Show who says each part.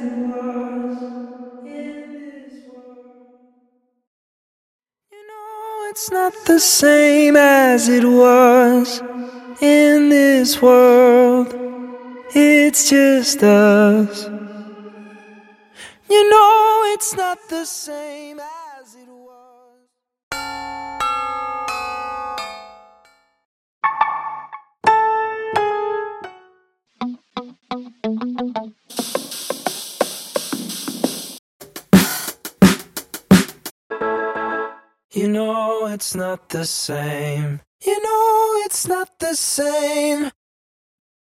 Speaker 1: it was in this world. You know it's not the same as it was in this world. It's just us. You know it's not the same as it was. You know it's not the same. You know it's not the same.